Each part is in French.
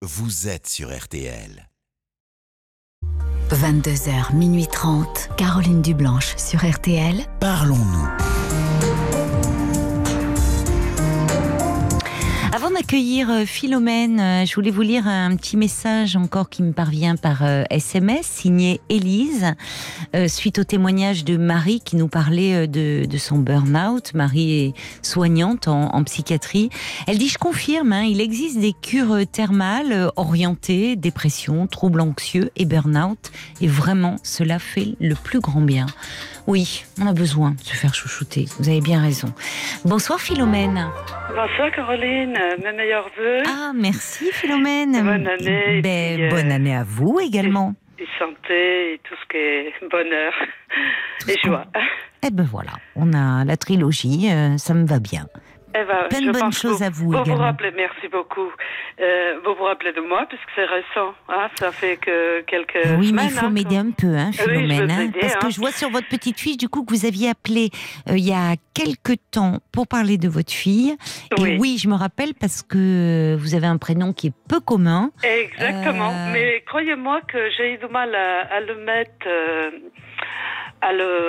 vous êtes sur RTL. 22h, minuit 30, Caroline Dublanche sur RTL. Parlons-nous. Avant d'accueillir Philomène, je voulais vous lire un petit message encore qui me parvient par SMS, signé Élise, suite au témoignage de Marie qui nous parlait de son burn-out. Marie est soignante en psychiatrie. Elle dit, je confirme, il existe des cures thermales orientées, dépression, troubles anxieux et burn-out. Et vraiment, cela fait le plus grand bien. Oui, on a besoin de se faire chouchouter. Vous avez bien raison. Bonsoir Philomène. Bonsoir Caroline, mes meilleurs vœux. Ah, merci Philomène. Bonne année. Bonne année à vous également. Et santé, et tout ce qui est bonheur et joie. Eh ben voilà, on a la trilogie, ça me va bien. Plein de bonnes choses à vous également. Vous rappelez, merci beaucoup. Vous vous rappelez de moi, puisque c'est récent. Ça fait que quelques semaines. Oui, mais il faut m'aider un peu, Philomène. Oui, parce que je vois sur votre petite fiche, du coup, que vous aviez appelé il y a quelques temps pour parler de votre fille. Et oui, je me rappelle parce que vous avez un prénom qui est peu commun. Exactement. Mais croyez-moi que j'ai eu du mal à le mettre... à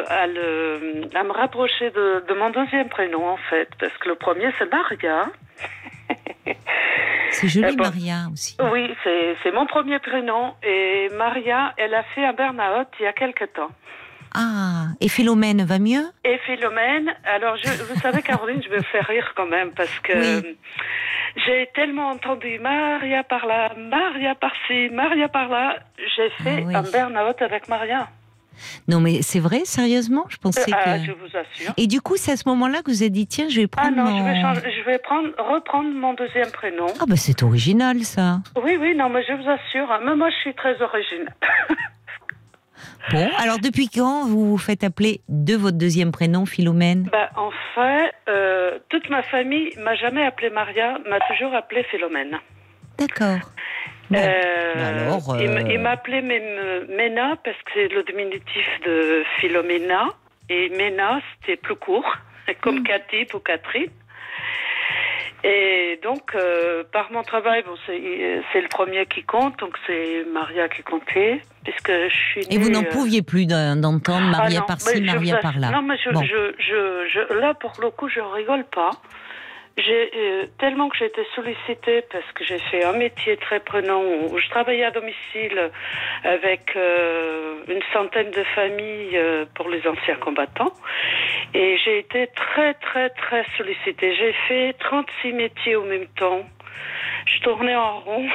me rapprocher de mon deuxième prénom, en fait. Parce que le premier, c'est Maria. C'est joli, Maria, aussi. Oui, c'est mon premier prénom. Et Maria, elle a fait un burn-out il y a quelque temps. Ah, et Philomène va mieux? Et Philomène, alors vous savez, Caroline, je me fais rire quand même, parce que j'ai tellement entendu Maria par là, Maria par-ci, Maria par-là. J'ai fait un burn-out avec Maria. Non, mais c'est vrai, sérieusement? Je pensais que... Je vous assure. Et du coup, c'est à ce moment-là que vous avez dit, tiens, je vais prendre je vais reprendre mon deuxième prénom. Ah bah c'est original, ça. Oui, non, mais je vous assure, même moi, je suis très originale. Bon, alors depuis quand vous vous faites appeler de votre deuxième prénom, Philomène? En fait, toute ma famille m'a jamais appelée Maria, m'a toujours appelée Philomène. D'accord. Bon. Alors, il m'appelait Mena parce que c'est le diminutif de Philomena. Et Mena, c'était plus court, comme Cathy ou Catherine. Et donc, par mon travail, c'est le premier qui compte, donc c'est Maria qui comptait, puisque je suis née... Et vous n'en pouviez plus d'entendre Maria par-ci, Maria par-là. Non, mais là, pour le coup, je rigole pas. Tellement que j'ai été sollicitée parce que j'ai fait un métier très prenant où je travaillais à domicile avec une centaine de familles pour les anciens combattants, et j'ai été très très très sollicitée. J'ai fait 36 métiers au même temps. Je tournais en rond.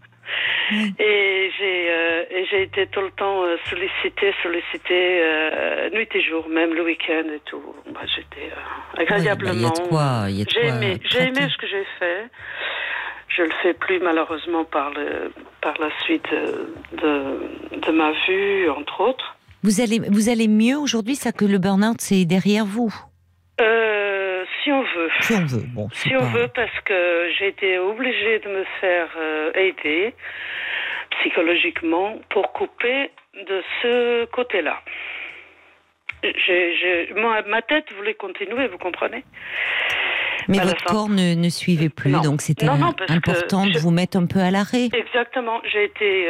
Et j'ai été tout le temps sollicitée nuit et jour, même le week-end et tout. J'étais agréablement. J'ai aimé ce que j'ai fait. Je le fais plus malheureusement par la suite de ma vue, entre autres. Vous allez mieux aujourd'hui, ça, que le burn-out c'est derrière vous? Si on veut. Si on veut, bon. Si on veut, parce que j'ai été obligée de me faire aider psychologiquement pour couper de ce côté-là. Ma tête voulait continuer, vous comprenez? Mais votre corps ne suivait plus, donc c'était important de vous mettre un peu à l'arrêt. Exactement. J'ai été...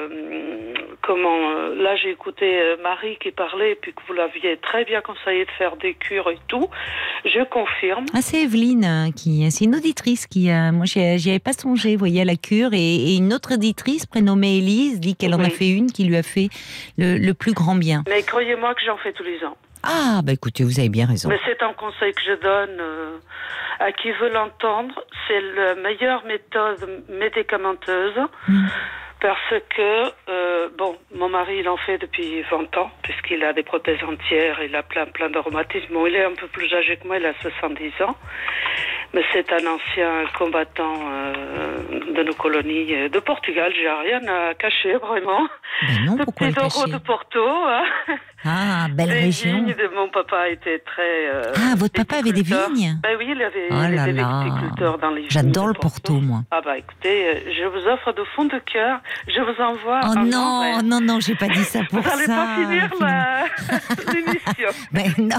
là, j'ai écouté Marie qui parlait, et puis que vous l'aviez très bien conseillé de faire des cures et tout. Je confirme. Ah, c'est Evelyne, c'est une auditrice qui... moi, j'y avais pas songé, vous voyez, à la cure. Et une autre auditrice, prénommée Élise, dit qu'elle en a fait une qui lui a fait le plus grand bien. Mais croyez-moi que j'en fais tous les ans. Ah, bah écoutez, vous avez bien raison. Mais c'est un conseil que je donne à qui veut l'entendre. C'est la meilleure méthode médicamenteuse. Parce que, mon mari, il en fait depuis 20 ans, puisqu'il a des prothèses entières, il a plein de rhumatismes. Bon, il est un peu plus âgé que moi, il a 70 ans. Mais c'est un ancien combattant de nos colonies de Portugal. J'ai rien à cacher, vraiment. Ben non, Le pourquoi le petit taureau cacher? de Porto. Hein. Ah, belle Les région. vignes de mon papa étaient très. Ah, votre papa avait des viticulteur. vignes? Ben oui, il avait Oh là des là. viticulteurs dans les vignes. J'adore de le Porto, moi. Ah bah écoutez, je vous offre de fond de cœur, je vous envoie Oh un non, verre. non, non, j'ai pas dit ça pour Vous n'allez ça. pas finir l'émission. Ben non.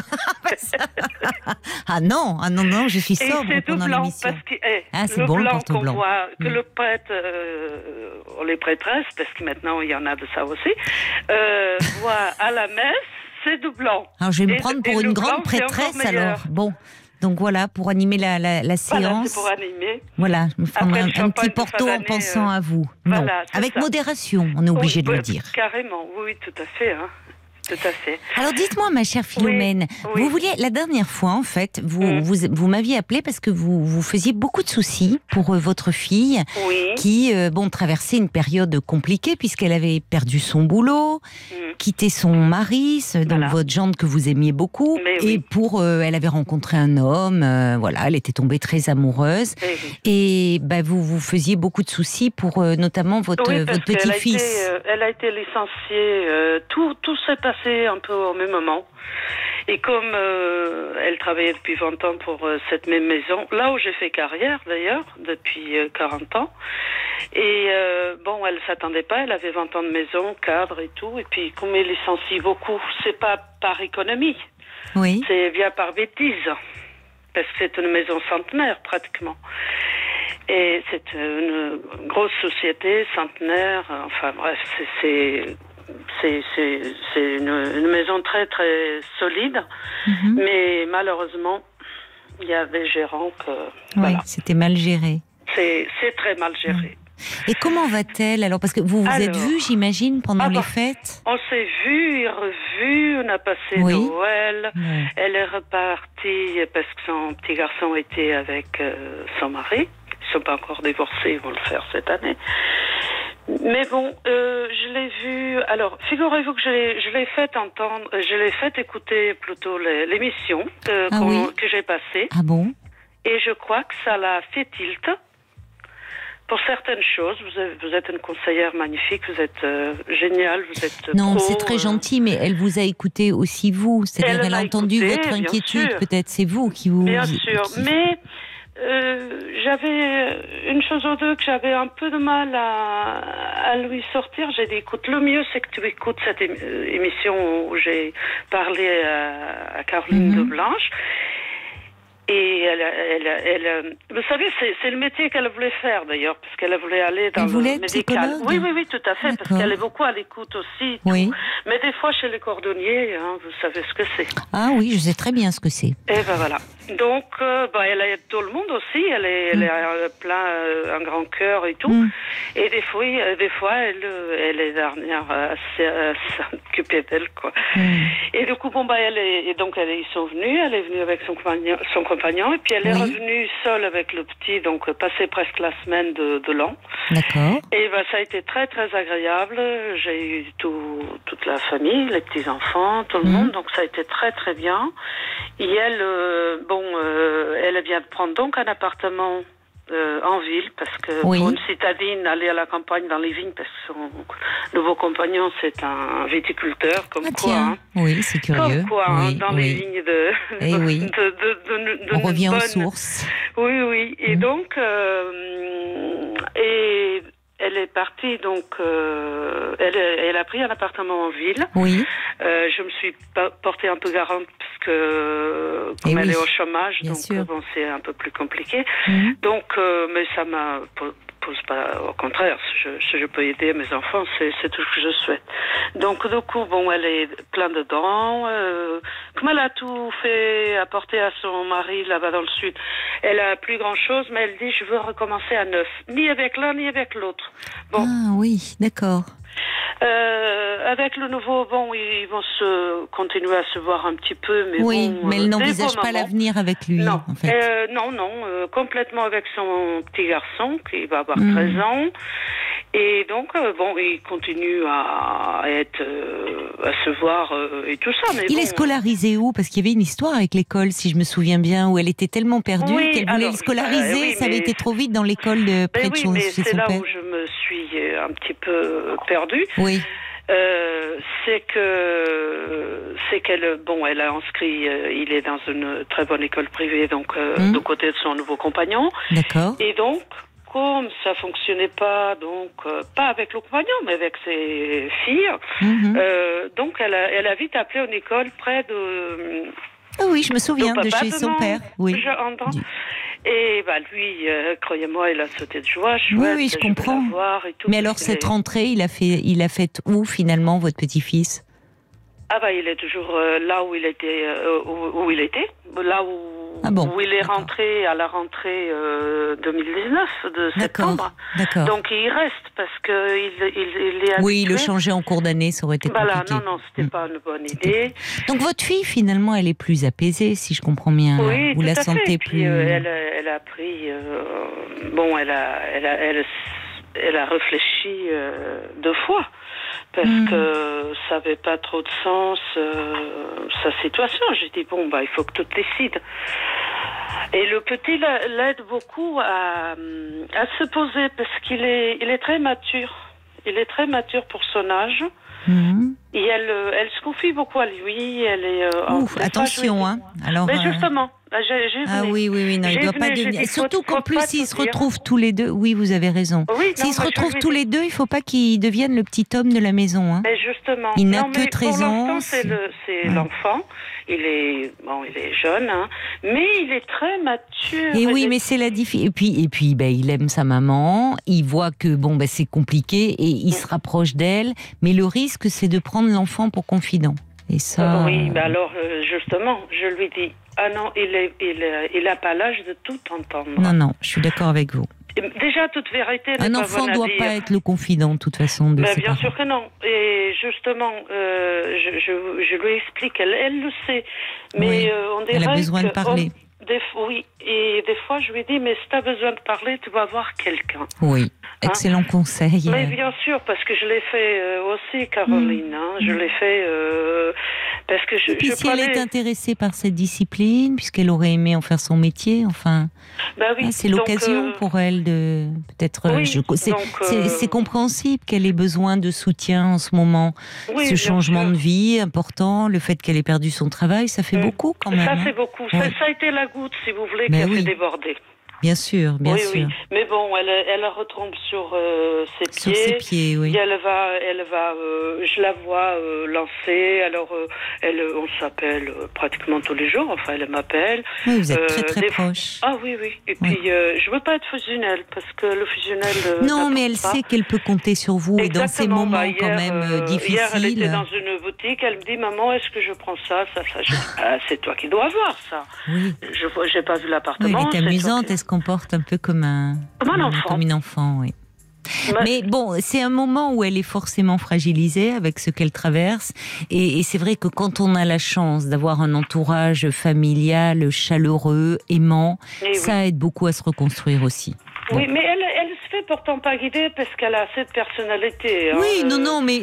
Ah non, non, je suis Et sobre c'est tout pendant blanc, l'émission. parce que Ah, c'est le bon, le blanc Porto qu'on blanc. voit, que le prêtre, les prêtresses, parce que maintenant il y en a de ça aussi, voit à la messe, c'est du blanc. Alors je vais me Et- prendre et pour le une blanc, grande c'est encore prêtresse meilleur. alors. Bon, donc voilà, pour animer la Voilà, séance. c'est pour animer. Voilà, je me prendrai Après le un petit champagne de Porto fin en d'année, pensant à vous. voilà, Non, c'est avec ça. modération, on est obligé Oui, de le oui, dire. Carrément, oui, tout à fait. Hein. Tout à fait. Alors dites-moi, ma chère Philomène, oui. vous vouliez, la dernière fois en fait, Mm. vous m'aviez appelé parce que vous faisiez beaucoup de soucis pour votre fille Oui. qui traversait une période compliquée puisqu'elle avait perdu son boulot, quitté son mari, donc Voilà. votre gendre que vous aimiez beaucoup, Mais et oui. elle avait rencontré un homme, voilà, elle était tombée très amoureuse, Eh oui. et vous faisiez beaucoup de soucis pour notamment votre Oui, parce qu'elle a petit-fils. elle a été licenciée. Tout s'est passé un peu au même moment. Et comme elle travaillait depuis 20 ans pour cette même maison, là où j'ai fait carrière d'ailleurs, depuis 40 ans, et elle s'attendait pas, elle avait 20 ans de maison, cadre et tout, et puis comme elle licencie beaucoup, c'est pas par économie, Oui. c'est bien par bêtise, parce que c'est une maison centenaire pratiquement. Et c'est une grosse société centenaire, enfin bref, c'est une maison très très solide, Mhm. mais malheureusement, il y a des gérants que Oui, voilà, c'était mal géré. c'est très mal géré. Et comment va-t-elle alors? Parce que vous êtes Alors, vus, j'imagine, pendant ah les bah, fêtes. On s'est vus et revus, on a passé Oui. Noël. Ouais. Elle est repartie parce que son petit garçon était avec son mari. Ils sont pas encore divorcés, ils vont le faire cette année. Mais bon, je l'ai vu. Alors, figurez-vous que je l'ai fait entendre, je l'ai fait écouter plutôt l'émission oui. que j'ai passée, Ah bon? et je crois que ça l'a fait tilt. Pour certaines choses, vous êtes une conseillère magnifique, vous êtes géniale, vous êtes Non, pro, c'est très gentil, mais elle vous a écouté aussi vous. C'est-à-dire, Elle elle a m'a entendu écouté, votre bien inquiétude. sûr. Peut-être c'est vous qui vous. Bien sûr, mais j'avais une chose ou deux que j'avais un peu de mal à lui sortir. J'ai dit, écoute, le mieux c'est que tu écoutes cette émission où j'ai parlé à Caroline de Blanche. Et vous savez, c'est le métier qu'elle voulait faire d'ailleurs, parce qu'elle voulait aller dans Elle voulait le être médical. psychologue? Oui, tout à fait, parce D'accord. qu'elle est beaucoup à l'écoute aussi. Oui. Tout. Mais des fois, chez les cordonniers, hein, vous savez ce que c'est. Ah oui, je sais très bien ce que c'est. Et ben voilà. Donc, elle aide tout le monde aussi. Elle a plein, un grand cœur et tout. Mm. Et des fois, elle est dernière à s'occuper d'elle, quoi. Mm. Et du coup, ils sont venus. Elle est venue avec son compagnon, et puis elle est Oui. revenue seule avec le petit, donc passer presque la semaine de l'an. D'accord. Et ça a été très très agréable. J'ai eu toute la famille, les petits enfants, tout le monde, donc ça a été très très bien. Et elle, elle vient de prendre donc un appartement en ville, parce que Oui. pour une citadine, aller à la campagne dans les vignes, parce que son nouveau compagnon c'est un viticulteur, comme Ah quoi. tiens. Hein. Oui, c'est curieux. Comme quoi, Oui, dans les oui. vignes Eh oui. de On revient aux bonne- sources. Oui. Et donc, et elle est partie, donc, elle a pris un appartement en ville. Oui. Je me suis portée un peu garante, parce que, comme Eh elle oui, est au chômage, bien donc, sûr. c'est un peu plus compliqué. Mhm. Donc, mais ça m'a pose pas, au contraire, si je peux aider mes enfants, c'est tout ce que je souhaite. Donc, du coup, elle est pleine de dents. Comme elle a tout fait apporter à son mari là-bas dans le sud, elle a plus grand-chose, mais elle dit, je veux recommencer à neuf. Ni avec l'un, ni avec l'autre. Bon. Ah oui, d'accord. Avec le nouveau, ils vont continuer à se voir un petit peu, mais Oui, mais elle des n'envisage beaux pas moments. l'avenir avec lui, Non, en fait. complètement avec son petit garçon qui va avoir 13 ans. Et donc, il continue à se voir et tout ça. Mais Il est scolarisé où? Parce qu'il y avait une histoire avec l'école, si je me souviens bien, où elle était tellement perdue Oui, qu'elle voulait alors, le scolariser. oui, ça avait mais- été trop vite dans l'école près de oui, chez mais son c'est là père. où je me suis un petit peu perdue. Oui. c'est qu'elle, bon, elle a inscrit, il est dans une très bonne école privée, donc du côté de son nouveau compagnon. D'accord. Et donc, comme ça fonctionnait pas, donc pas avec le compagnon, mais avec ses filles, donc elle a vite appelé une école près de. Ah oui, je me souviens de chez son père. Oui. J'entends. Et lui, croyez-moi, il a sauté de joie. Oui, je comprends. Et tout, mais alors cette rentrée, il a fait où finalement votre petit-fils? Il est toujours là où il était, là où il est rentré à la rentrée 2019 de septembre. D'accord. Donc il reste parce que il est habitué. Oui, le changer en cours d'année, ça aurait été compliqué. Non, c'était pas une bonne idée. Donc votre fille finalement, elle est plus apaisée, si je comprends bien. Oui, vous tout la à sentez fait. plus. Puis, elle a pris. Elle a réfléchi 2 fois. Parce que ça n'avait pas trop de sens, sa situation. J'ai dit, il faut que tu décides. Et le petit l'aide beaucoup à se poser, parce qu'il est très mature. Il est très mature pour son âge. Et elle se confie beaucoup à lui. Elle est. Attention, hein. Alors. Mais justement. Oui, non, il ne doit pas devenir. Surtout qu'en plus, s'ils se retrouvent tous les deux. Oui, vous avez raison. S'ils se retrouvent tous les deux, il ne faut pas qu'ils deviennent le petit homme de la maison. Hein. Mais justement. Il n'a que 13 ans. C'est l'enfant. Il est jeune, hein, mais il est très mature. Et oui, mais c'est la difficulté. Et puis, il aime sa maman. Il voit que c'est compliqué et il se rapproche d'elle. Mais le risque, c'est de prendre l'enfant pour confident. Et ça. Oui, alors justement, je lui dis. Ah non, il n'a pas l'âge de tout entendre. Non, je suis d'accord avec vous. Déjà, toute vérité n'est pas bonne à dire. Un enfant ne doit pas être le confident, de toute façon, de ses bien parents. sûr que non. Et justement, je lui explique, elle le sait. Mais on dirait elle a besoin de parler. Oui, et des fois, je lui dis, mais si tu as besoin de parler, tu vas voir quelqu'un. Oui, excellent conseil. Mais bien sûr, parce que je l'ai fait aussi, Caroline. Je l'ai fait parce que et puis si elle est intéressée par cette discipline, puisqu'elle aurait aimé en faire son métier, enfin, c'est l'occasion pour elle de peut-être. C'est compréhensible qu'elle ait besoin de soutien en ce moment. Ce changement de vie important, le fait qu'elle ait perdu son travail, ça fait beaucoup quand même. Ça fait beaucoup. Ça a été la goutte, si vous voulez, qui a fait déborder. Bien sûr, bien sûr. Oui. Mais bon, elle retombe sur ses pieds. Sur ses pieds, oui. Et elle va, je la vois lancer. Alors, on s'appelle pratiquement tous les jours. Enfin, elle m'appelle. Oui, vous êtes très proches. Ah oui. Et puis, je veux pas être fusionnelle parce que le fusionnel. Non, mais elle sait qu'elle peut compter sur vous. Et dans ces moments hier, quand même difficiles. Hier, elle était dans une boutique. Elle me dit, maman, est-ce que je prends ça? Je dis, c'est toi qui dois voir ça. Oui. J'ai pas vu l'appartement. Oui, elle est amusante. Elle se comporte un peu comme une enfant, oui. Mais bon, c'est un moment où elle est forcément fragilisée avec ce qu'elle traverse. Et c'est vrai que quand on a la chance d'avoir un entourage familial, chaleureux, aimant, ça aide beaucoup à se reconstruire aussi. Oui, mais elle se fait pourtant pas guider parce qu'elle a cette personnalité. Oui, non, mais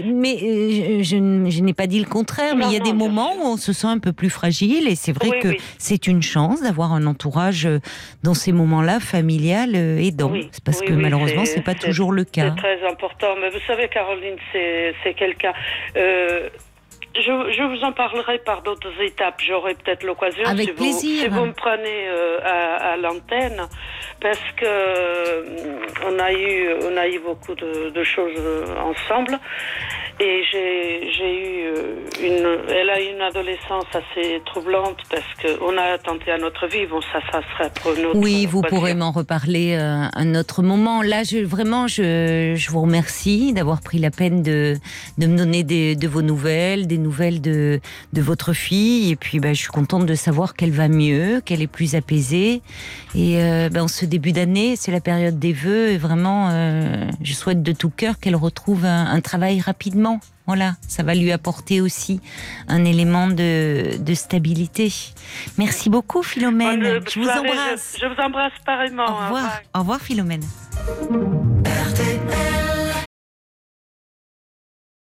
je n'ai pas dit le contraire, mais il y a des moments où on se sent un peu plus fragile et c'est vrai que c'est une chance d'avoir un entourage dans ces moments-là familial aidant. C'est parce que malheureusement, c'est pas toujours le cas. C'est très important. Mais vous savez, Caroline, c'est quelqu'un. Je vous en parlerai par d'autres étapes. J'aurai peut-être l'occasion avec plaisir. Si vous me prenez à l'antenne, parce que on a eu beaucoup de choses ensemble. Et elle a eu une adolescence assez troublante parce qu'on a tenté à notre vie. Bon, ça serait pour une autre. Oui, vous pourrez m'en reparler un autre moment. Là, je vous remercie d'avoir pris la peine de me donner de vos nouvelles, des nouvelles de votre fille. Et puis, je suis contente de savoir qu'elle va mieux, qu'elle est plus apaisée. Et en ce début d'année, c'est la période des vœux. Et vraiment, je souhaite de tout cœur qu'elle retrouve un travail rapidement. Voilà, ça va lui apporter aussi un élément de stabilité. Merci beaucoup, Philomène. Je vous embrasse. Je vous embrasse pareillement. Au revoir. Au revoir, Philomène.